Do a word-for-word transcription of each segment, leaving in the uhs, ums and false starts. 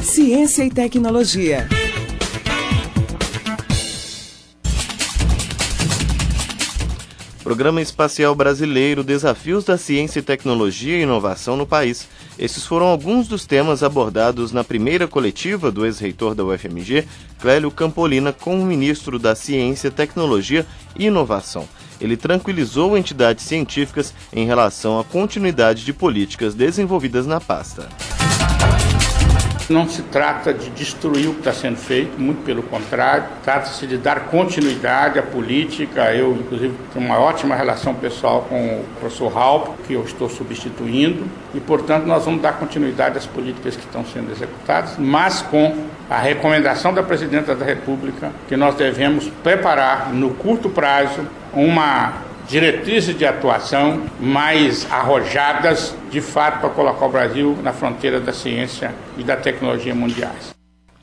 Ciência e tecnologia. Programa Espacial Brasileiro, Desafios da Ciência e Tecnologia e Inovação no País. Esses foram alguns dos temas abordados na primeira coletiva do ex-reitor da U F M G, Clélio Campolina, com o ministro da Ciência, Tecnologia e Inovação. Ele tranquilizou entidades científicas em relação à continuidade de políticas desenvolvidas na pasta. Não se trata de destruir o que está sendo feito, muito pelo contrário, trata-se de dar continuidade à política. Eu, inclusive, tenho uma ótima relação pessoal com o professor Halp, que eu estou substituindo, e, portanto, nós vamos dar continuidade às políticas que estão sendo executadas, mas com a recomendação da Presidenta da República que nós devemos preparar, no curto prazo, uma diretrizes de atuação mais arrojadas, de fato, para colocar o Brasil na fronteira da ciência e da tecnologia mundiais.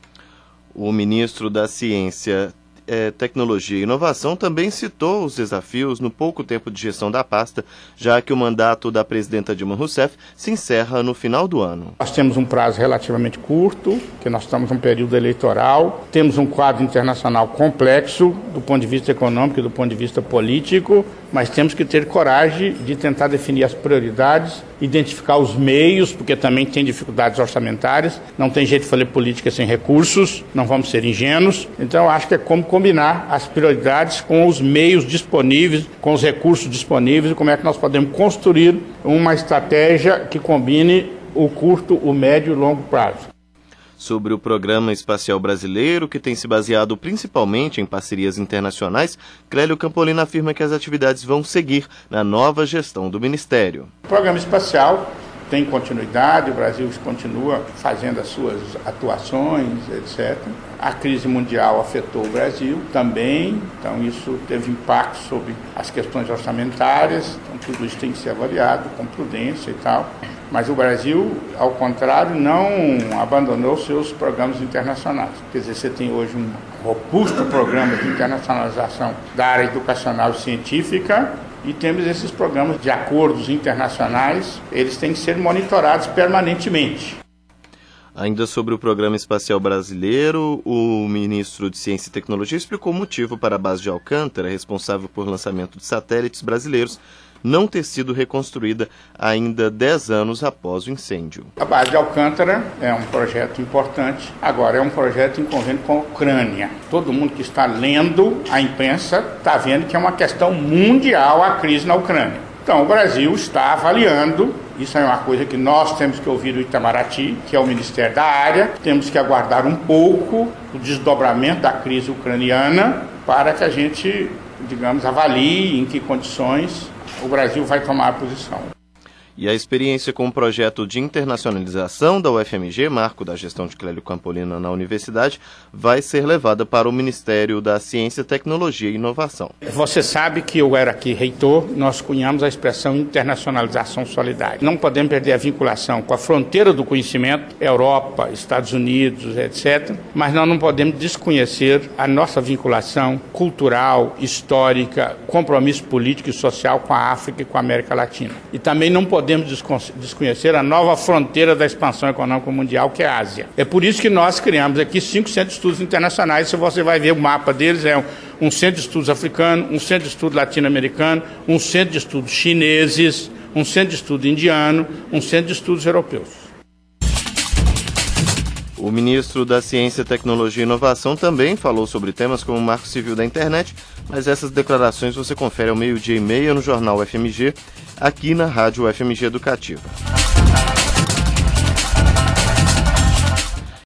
O ministro da Ciência, eh, Tecnologia e Inovação também citou os desafios no pouco tempo de gestão da pasta, já que o mandato da presidenta Dilma Rousseff se encerra no final do ano. Nós temos um prazo relativamente curto, que nós estamos num período eleitoral, temos um quadro internacional complexo do ponto de vista econômico e do ponto de vista político, mas temos que ter coragem de tentar definir as prioridades, identificar os meios, porque também tem dificuldades orçamentárias, não tem jeito de fazer política sem recursos, não vamos ser ingênuos. Então, eu acho que é como combinar as prioridades com os meios disponíveis, com os recursos disponíveis, e como é que nós podemos construir uma estratégia que combine o curto, o médio e o longo prazo. Sobre o Programa Espacial Brasileiro, que tem se baseado principalmente em parcerias internacionais, Clélio Campolina afirma que as atividades vão seguir na nova gestão do Ministério. O Programa Espacial tem continuidade, o Brasil continua fazendo as suas atuações, etcétera. A crise mundial afetou o Brasil também, então isso teve impacto sobre as questões orçamentárias, então tudo isso tem que ser avaliado com prudência e tal. Mas o Brasil, ao contrário, não abandonou seus programas internacionais. Quer dizer, você tem hoje um robusto programa de internacionalização da área educacional e científica, e temos esses programas de acordos internacionais, eles têm que ser monitorados permanentemente. Ainda sobre o Programa Espacial Brasileiro, o ministro de Ciência e Tecnologia explicou o motivo para a base de Alcântara, responsável por lançamento de satélites brasileiros, não ter sido reconstruída ainda dez anos após o incêndio. A base de Alcântara é um projeto importante, agora é um projeto em convênio com a Ucrânia. Todo mundo que está lendo a imprensa está vendo que é uma questão mundial a crise na Ucrânia. Então o Brasil está avaliando, isso é uma coisa que nós temos que ouvir do Itamaraty, que é o Ministério da Área, temos que aguardar um pouco o desdobramento da crise ucraniana para que a gente, digamos, avalie em que condições o Brasil vai tomar a posição. E a experiência com o projeto de internacionalização da U F M G, marco da gestão de Clélio Campolina na universidade, vai ser levada para o Ministério da Ciência, Tecnologia e Inovação. Você sabe que eu era aqui reitor, nós cunhamos a expressão internacionalização solidária. Não podemos perder a vinculação com a fronteira do conhecimento, Europa, Estados Unidos, etcétera, mas nós não podemos desconhecer a nossa vinculação cultural, histórica, compromisso político e social com a África e com a América Latina. E também não podemos podemos desconhecer a nova fronteira da expansão econômica mundial, que é a Ásia. É por isso que nós criamos aqui cinco centros de estudos internacionais. Se você vai ver o mapa deles, é um centro de estudos africano, um centro de estudos latino-americano, um centro de estudos chineses, um centro de estudo indiano, um centro de estudos europeus. O ministro da Ciência, Tecnologia e Inovação também falou sobre temas como o Marco Civil da Internet, mas essas declarações você confere ao meio-dia e meia no Jornal U F M G, aqui na Rádio U F M G Educativa.